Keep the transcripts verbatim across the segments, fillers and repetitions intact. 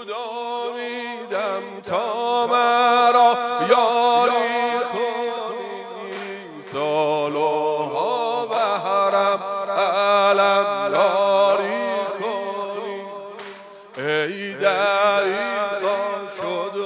درود آمیدم تا مرا یاری کنی، سالها به حرم علم یاری کنی. ای دریغا شد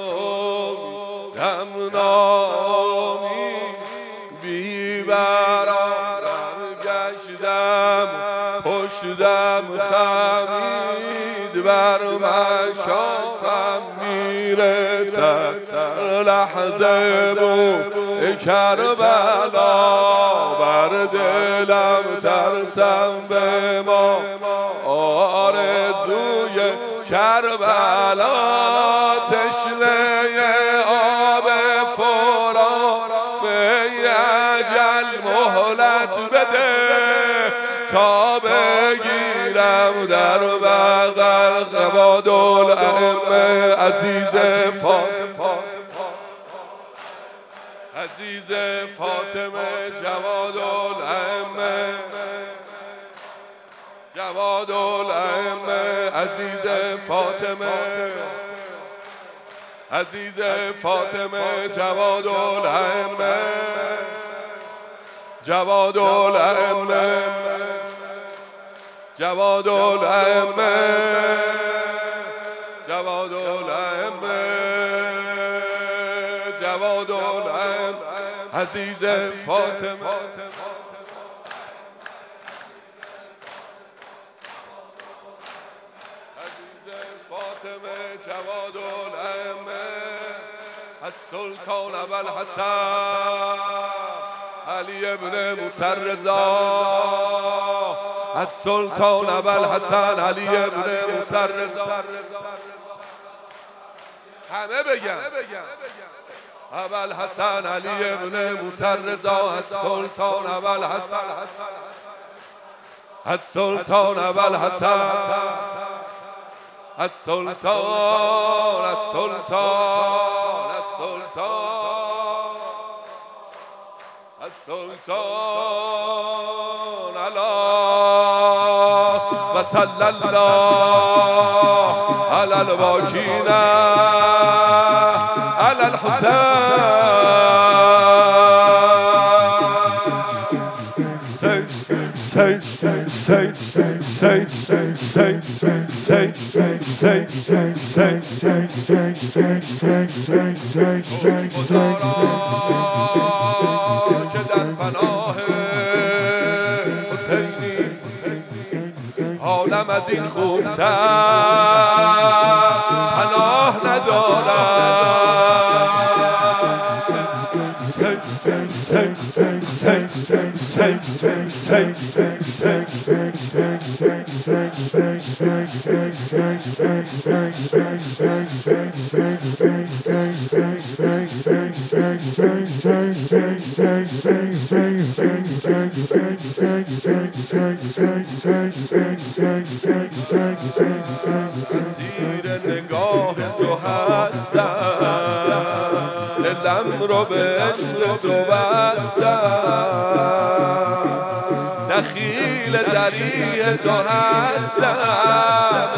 دم نامی بی برارم گشتم، پشتم خمید بر مشامم میرسد لحظه بو کربلا، بر دلم ترسم به ما آرزوی کربلا، تشنه آب فرات می اجل مهلت بده تا بگیرم در بغل جوادالائمه عزیز فاطمه، عزیز فاطمه جوادالائمه، جوادالائمه عزیز فاطمه، عزیز فاطمه جوادالائمه، جوادالائمه، جوادالائمه، جوادالائمه، جوادالائمه عزیز فاطمه، فاطمه جوادالائمه، السلطان ابوالحسن علی ابن موسی الرضا، السلطان ابوالحسن علی ابن موسی الرضا. همه بگن ابوالحسن علی ابن موسی الرضا، السلطان ابوالحسن، السلطان ابوالحسن، السلطان، السلطان، السلطان، السلطان الله و صلی الله علی الواجین علی الحسین. Say, say, say, say, say, say, say, say, say, say, say, say, say, say, say, say, say, say, say, که در پناه حسینی عالم از این خوبتر پناه ندارد. Say, say, say, say, say, say, say, say, say, say, say, say, say, نگاه تو هستم، دلم رو به عشق تو بستم، دخیل ضریح تو هستم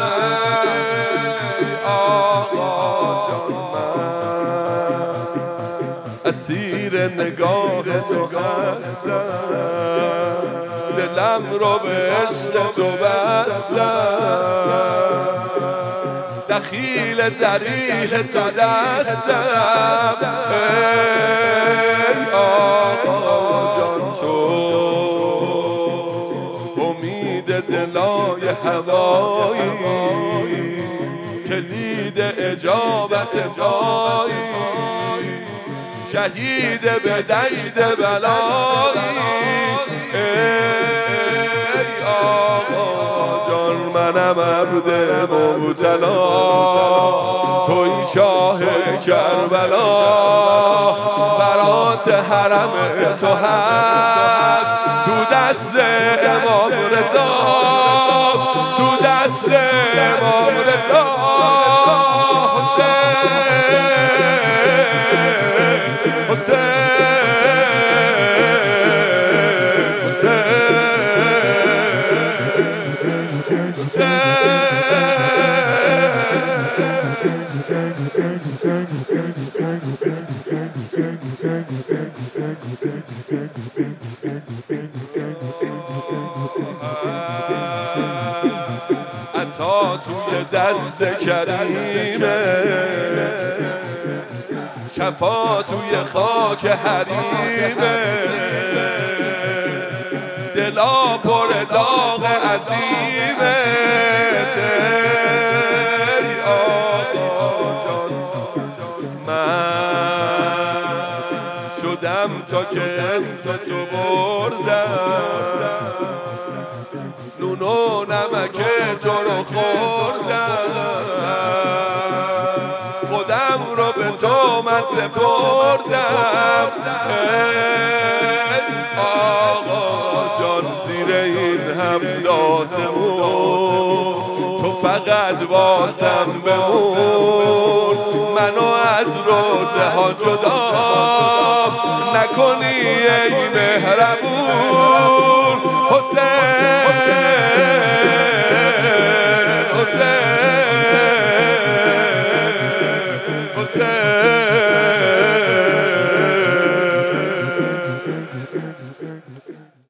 آقا جان، من اسیر نگاه تو هستم، دلم رو به عشق تو بستم، دخیل ضریح تو دستم ای آقا جان، تو امید دلای هوایی، کلید اجابت جایی، شهید به دشت بلایی ای آقا جان، منم عبد مبتلا، توی شاه کربلا، برات حرم تو هست تو دست امام رضا، تو دست امام رضا حسین، حسین عطا توی دست کریمه، شفا توی خاک حریمه، دلا پر داغ عظیمه. ای آقا جان من شدم تا که اسم تو بردم، نون و نمک تو رو خوردم، خودم رو به تو من سپردم. آقا جان زیر این هفت آسمون تو فقط واسم بمون، منو از روزه ها جدا نکنی ای مهربون. حسین حسین حسین